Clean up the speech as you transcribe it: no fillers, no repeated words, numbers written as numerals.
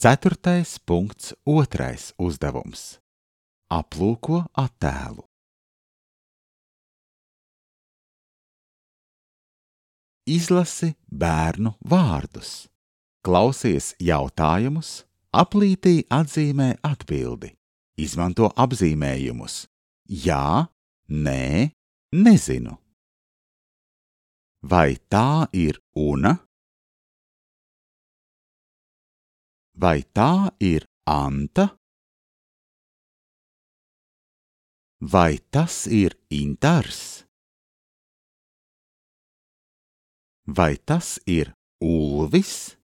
4.2. uzdevums. Aplūko attēlu. Izlasi bērnu vārdus. Klausies jautājumus, aplītī atzīmē atbildi. Izmanto apzīmējumus. Jā, nē, nezinu. Vai tā ir Una? Vai tā ir Anta? Vai tas ir Intars? Vai tas ir Ulvis?